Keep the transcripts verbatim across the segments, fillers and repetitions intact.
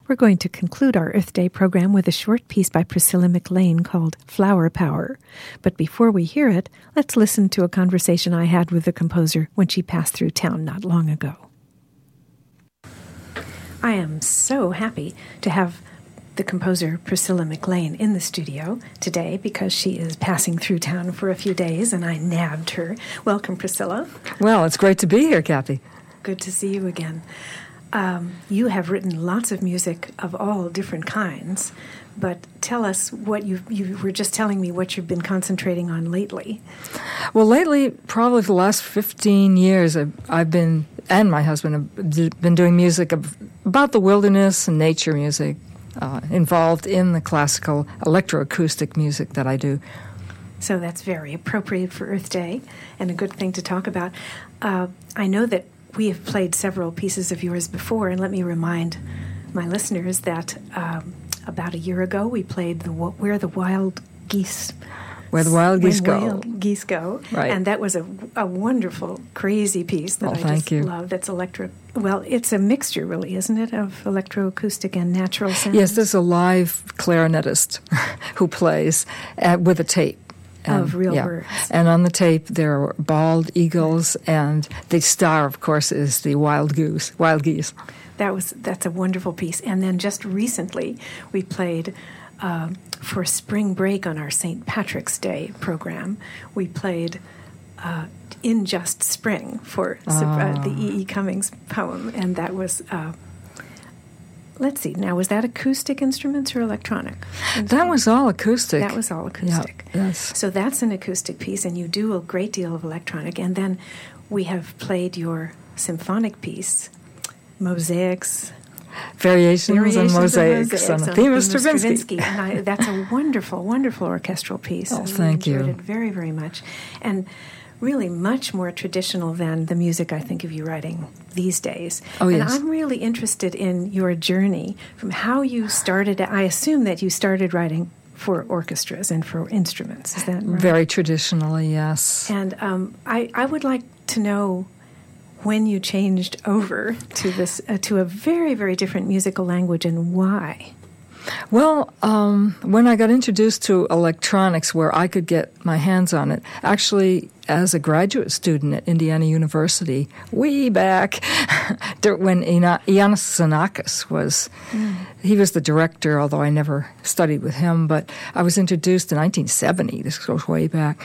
We're going to conclude our Earth Day program with a short piece by Priscilla McLean called Flower Power. But before we hear it, let's listen to a conversation I had with the composer when she passed through town not long ago. I am so happy to have the composer Priscilla McLean in the studio today because she is passing through town for a few days, and I nabbed her. Welcome, Priscilla. Well, it's great to be here, Kathy. Good to see you again. Um, you have written lots of music of all different kinds, but tell us what you you were just telling me what you've been concentrating on lately. Well, lately, probably for the last fifteen years, I've, I've been, and my husband, have been doing music of, about the wilderness and nature music, uh, involved in the classical electroacoustic music that I do. So that's very appropriate for Earth Day and a good thing to talk about. Uh, I know that we have played several pieces of yours before, and let me remind my listeners that um, about a year ago we played the Where the Wild Geese Where the Wild Geese Go. Wild Geese Go. Right. And that was a, a wonderful, crazy piece that oh, I thank just you. love. That's electro. Well, it's a mixture, really, isn't it, of electroacoustic and natural sounds? Yes, there's a live clarinetist who plays uh, with a tape. And, of real yeah. birds. And on the tape, there are bald eagles, and the star, of course, is the wild goose, wild geese. That was that's a wonderful piece. And then just recently, we played uh, for spring break on our Saint Patrick's Day program. We played uh, "In Just Spring" for oh. uh, the E E. Cummings poem, and that was. Uh, Let's see. Now, was that acoustic instruments or electronic? Instruments? That was all acoustic. That was all acoustic. Yeah, yes. So that's an acoustic piece, and you do a great deal of electronic. And then we have played your symphonic piece, Mosaics. Variations, Variations and mosaics, mosaics on on the theme of Stravinsky. Stravinsky. And I, that's a wonderful, wonderful orchestral piece. Oh, I thank enjoyed you. it very, very much. And really much more traditional than the music I think of you writing these days. Oh, and yes. I'm really interested in your journey from how you started. I assume that you started writing for orchestras and for instruments. Is that right? Very traditionally, yes. And um, I, I would like to know when you changed over to this uh, to a very, very different musical language and why. Well, um, when I got introduced to electronics where I could get my hands on it, actually as a graduate student at Indiana University, way back when Iannis Xenakis was, mm. he was the director, although I never studied with him, but I was introduced in nineteen seventy, this goes way back.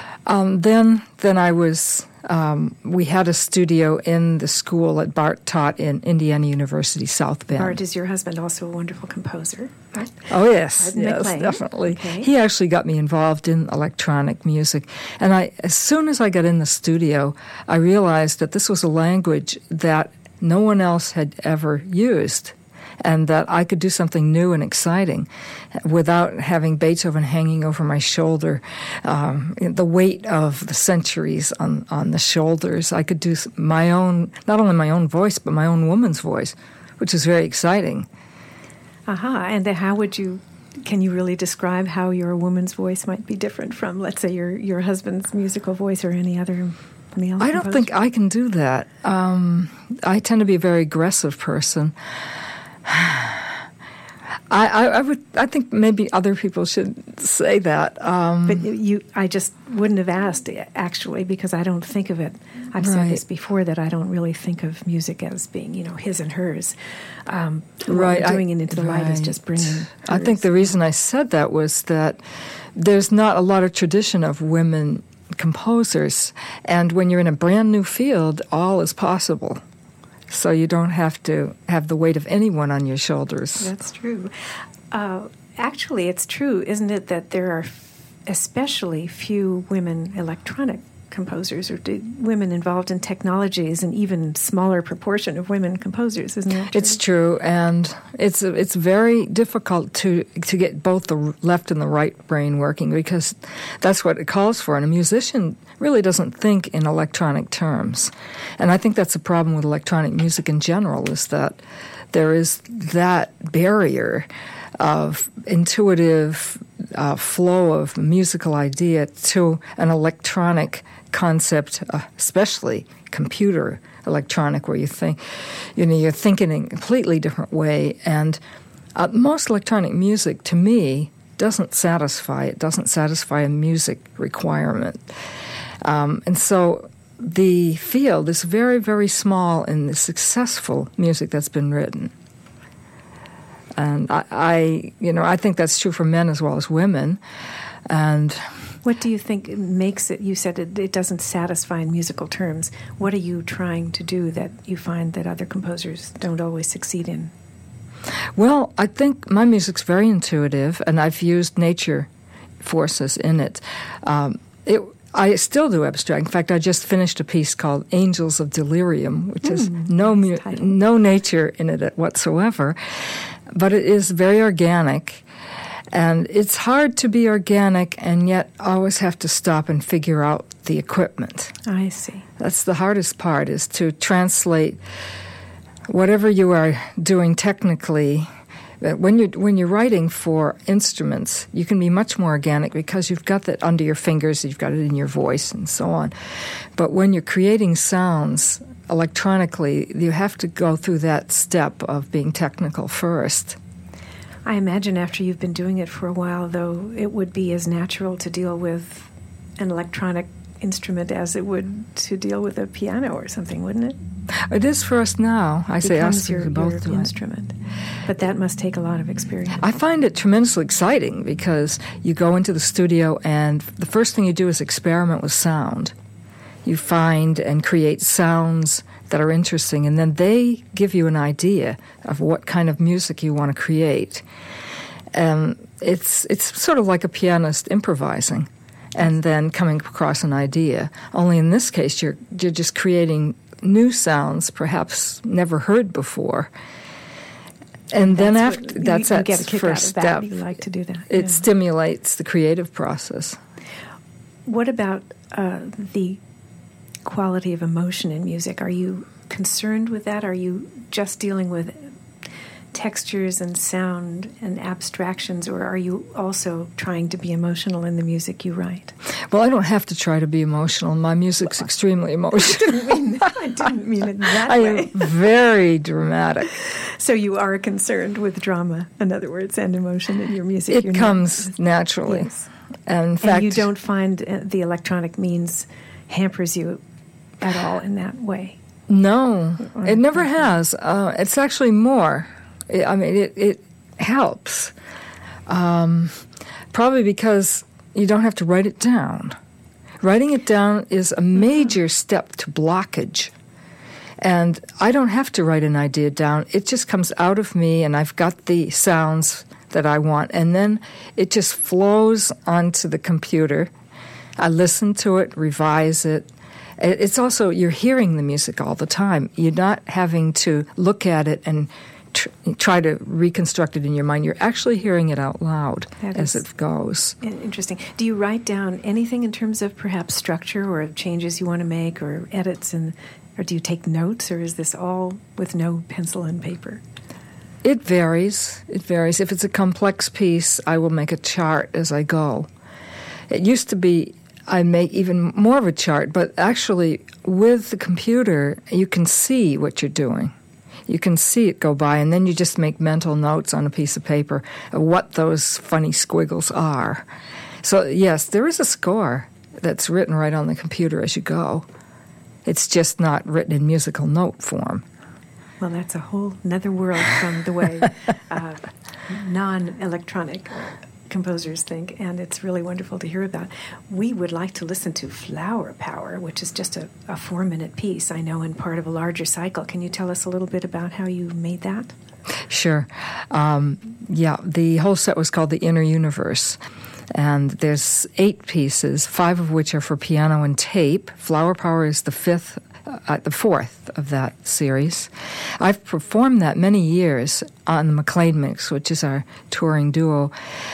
Um, then, then I was, um, we had a studio in the school that Bart taught in Indiana University, South Bend. Bart is your husband, also a wonderful composer, right? Oh, yes, Barton yes, McLean. definitely. Okay. He actually got me involved in electronic music. And I, as soon as I got in the studio, I realized that this was a language that no one else had ever used, and that I could do something new and exciting without having Beethoven hanging over my shoulder, um, the weight of the centuries on, on the shoulders. I could do my own, not only my own voice, but my own woman's voice, which is very exciting. Aha, and then how would you, can you really describe how your woman's voice might be different from, let's say, your, your husband's musical voice or any other male I don't composer? think I can do that. Um, I tend to be a very aggressive person. I, I, I would. I think maybe other people should say that. Um, but you, I just wouldn't have asked actually because I don't think of it. I've right. said this before that I don't really think of music as being, you know, his and hers. Um, right, doing I, it into the right. light is just bringing. Hers. I think the reason I said that was that there's not a lot of tradition of women composers, and when you're in a brand new field, all is possible. So you don't have to have the weight of anyone on your shoulders. That's true. Uh, actually, it's true, isn't it, that there are especially few women electronic composers or d- women involved in technology is an even smaller proportion of women composers, isn't that true? It's true, and it's it's very difficult to to get both the left and the right brain working because that's what it calls for. And a musician really doesn't think in electronic terms. And I think that's a problem with electronic music in general, is that there is that barrier of intuitive uh, flow of musical idea to an electronic concept, uh, especially computer electronic, where you think, you know, you're thinking in a completely different way. And uh, most electronic music, to me, doesn't satisfy. It doesn't satisfy a music requirement. Um, and so the field is very, very small in the successful music that's been written. And I, I, you know, I think that's true for men as well as women. And what do you think makes it? You said it, it doesn't satisfy in musical terms. What are you trying to do that you find that other composers don't always succeed in? Well, I think my music's very intuitive, and I've used nature forces in it. Um, it I still do abstract. In fact, I just finished a piece called Angels of Delirium, which mm, has no mu- no nature in it whatsoever. But it is very organic, and it's hard to be organic and yet always have to stop and figure out the equipment. I see. That's the hardest part, is to translate whatever you are doing technically. When you're, when you're writing for instruments, you can be much more organic because you've got that under your fingers, you've got it in your voice and so on. But when you're creating sounds electronically, you have to go through that step of being technical first. I imagine after you've been doing it for a while, though, it would be as natural to deal with an electronic instrument as it would to deal with a piano or something, wouldn't it? It is for us now. I it say us becomes your, both your instrument. But that must take a lot of experience. I find it tremendously exciting because you go into the studio and the first thing you do is experiment with sound. You find and create sounds that are interesting, and then they give you an idea of what kind of music you want to create. And it's it's sort of like a pianist improvising and then coming across an idea. Only in this case, you're you're just creating new sounds, perhaps never heard before. And then that's after what, that's you, that you get a kick first out of that. step. You like to do that. It yeah. stimulates the creative process. What about uh, the quality of emotion in music? Are you concerned with that? Are you just dealing with textures and sound and abstractions, or are you also trying to be emotional in the music you write? Well, I don't have to try to be emotional. My music's extremely emotional. I didn't mean that. I didn't mean it that I way. am very dramatic. So you are concerned with drama, in other words, and emotion in your music. It You're comes not, naturally. Yes. And in fact, and you don't find the electronic means hampers you at all in that way? No, it never has. Uh, it's actually more. I mean, it, it helps. Um, probably because you don't have to write it down. Writing it down is a major step to blockage. And I don't have to write an idea down. It just comes out of me, and I've got the sounds that I want. And then it just flows onto the computer. I listen to it, revise it. It's also, you're hearing the music all the time. You're not having to look at it and tr- try to reconstruct it in your mind. You're actually hearing it out loud that as it goes. Interesting. Do you write down anything in terms of perhaps structure or changes you want to make or edits, and or do you take notes, or is this all with no pencil and paper? It varies. It varies. If it's a complex piece, I will make a chart as I go. It used to be I make even more of a chart, but actually with the computer, you can see what you're doing. You can see it go by, and then you just make mental notes on a piece of paper of what those funny squiggles are. So, yes, there is a score that's written right on the computer as you go. It's just not written in musical note form. Well, that's a whole another world from the way uh, non-electronic composers think, and it's really wonderful to hear about. We would like to listen to Flower Power, which is just a, a four-minute piece, I know, and part of a larger cycle. Can you tell us a little bit about how you made that? Sure. Um, yeah, the whole set was called The Inner Universe, and there's eight pieces, five of which are for piano and tape. Flower Power is the fifth, uh, the fourth of that series. I've performed that many years on the McLean Mix, which is our touring duo.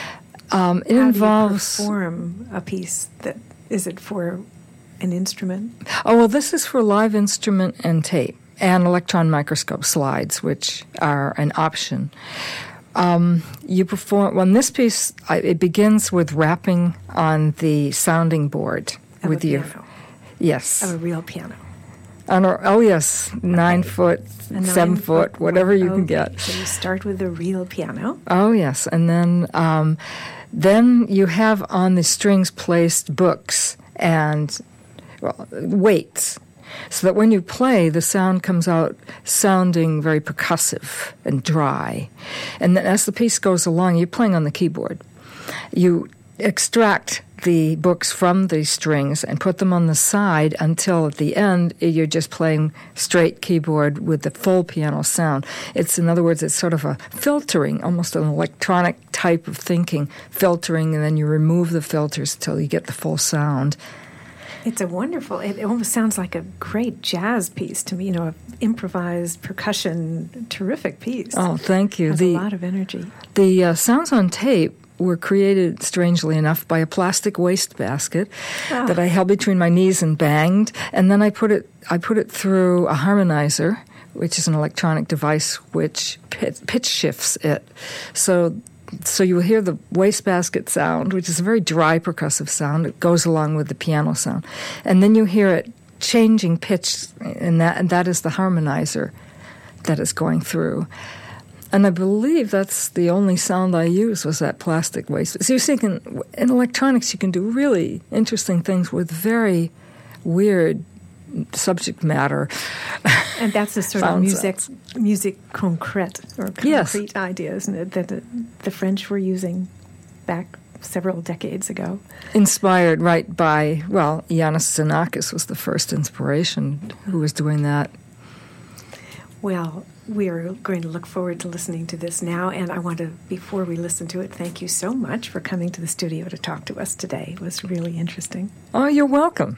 Um, it How involves do you perform a piece that is it for an instrument? Oh, well, this is for live instrument and tape and electron microscope slides, which are an option. Um, you perform well. In this piece, I, it begins with rapping on the sounding board Of with a your piano. yes Of a real piano. On a, oh, yes, nine okay. foot, nine seven foot, foot whatever one. you okay. can get. So you start with a real piano. Oh, yes. And then, um, then you have on the strings placed books and well, weights, so that when you play, the sound comes out sounding very percussive and dry. And then as the piece goes along, you're playing on the keyboard. You extract the books from the strings and put them on the side until at the end you're just playing straight keyboard with the full piano sound. It's, in other words, it's sort of a filtering, almost an electronic type of thinking, filtering, and then you remove the filters until you get the full sound. It's a wonderful, it almost sounds like a great jazz piece to me, you know, an improvised percussion, terrific piece. Oh, thank you. Has the, a lot of energy. The uh, sounds on tape were created, strangely enough, by a plastic wastebasket oh. that I held between my knees and banged, and then I put it I put it through a harmonizer, which is an electronic device which pitch, pitch shifts it. So so you will hear the wastebasket sound, which is a very dry percussive sound. It goes along with the piano sound. And then you hear it changing pitch, and that and that is the harmonizer that is going through. And I believe that's the only sound I used was that plastic waste. So you're thinking, in electronics you can do really interesting things with very weird subject matter. And that's the sort of music, sounds. music concrete, or concrete yes. idea, isn't it, that the, the French were using back several decades ago. Inspired, right, by, well, Iannis Xenakis was the first inspiration who was doing that. Well, we're going to look forward to listening to this now, and I want to, before we listen to it, thank you so much for coming to the studio to talk to us today. It was really interesting. Oh, you're welcome.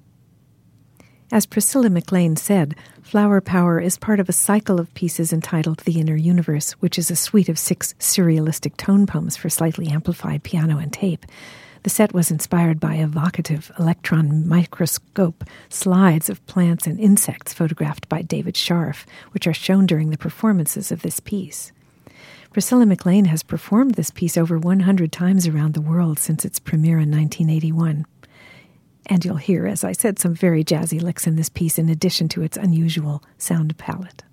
As Priscilla McLean said, Flower Power is part of a cycle of pieces entitled The Inner Universe, which is a suite of six surrealistic tone poems for slightly amplified piano and tape. The set was inspired by evocative electron microscope slides of plants and insects photographed by David Scharf, which are shown during the performances of this piece. Priscilla McLean has performed this piece over one hundred times around the world since its premiere in nineteen eighty-one. And you'll hear, as I said, some very jazzy licks in this piece in addition to its unusual sound palette.